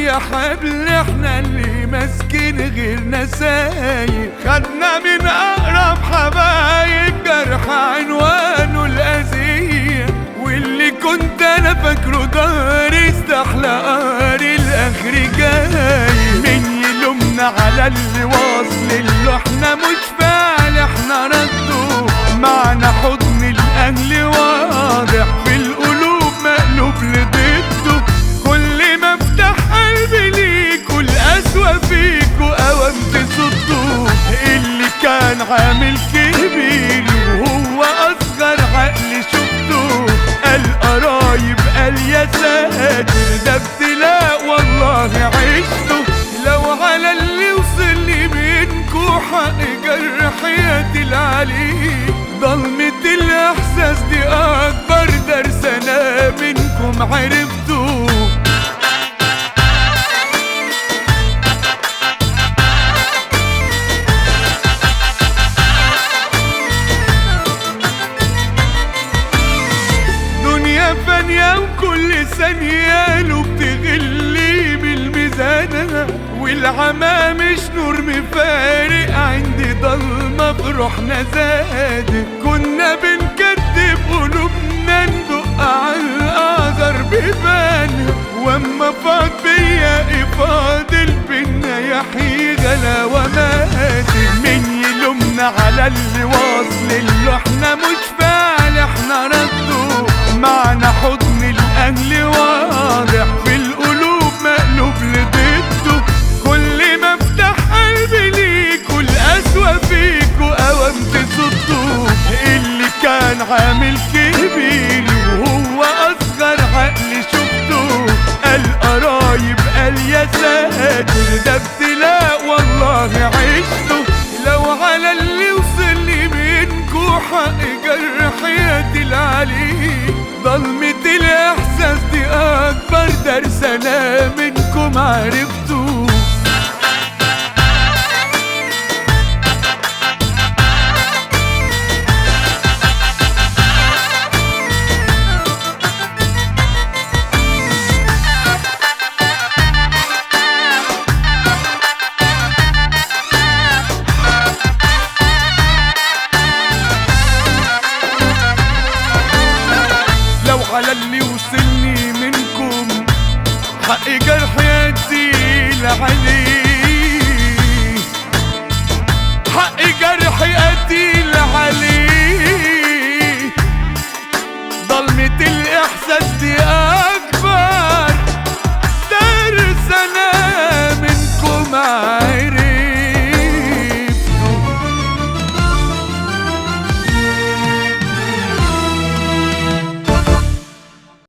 يا حبل احنا اللي ماسكين غيرنا سايق، خدنا من اقرب حبايب جرح عنوانه الاذية، واللي كنت انا فاكره ضهري استحلى قاري الاخر جاي. مين يلومنا على اللي واصل اللي احنا مش فاعل احنا رده، معنى حضن الاهل واضح في القلوب مقلوب لضده. كل ما افتح قلبي ليكوا القسوة فيكوا اوام تصدوا، اللي كان عامل كبير وهو اصغر عقل شفته، قال قرايب قال يا ساتر ده ابتلاء والله عشته. لو على اللي وصل لي منكوا حق جرحياتي العليل، ضلمة الاحساس دي اكبر درس انا منكم عرفته. دنيا فانية وكل ثانية له بتغلي بالميزانة، والعمى مش نور مفارق عندي ضلمة بروحنا زاد. كنا بنكدب قلوبنا ندق على القدر بيبان، واما فاض بيا فاضل بينا يحيي غلا ومات. مين يلومنا على اللي واصل اللي احنا مش فاعل احنا رده، معنى حضن الاهل واضح في القلوب مقلوب لضده. كل ما افتح قلبي ليكوا القسوة فيكوا اوام تصدوا، اللي كان عامل كبير وهو اصغر عقل شفته، قال قرايب قال يا ساتر ده ابتلاء والله عشته. لو على اللي وصل لي منكوا حق جرحياتي العليل، ضلمة الاحساس دي اكبر درس انا منكم عرفته. على اللي وصلني منكم حق جرحياتي العليل، حق جرحياتي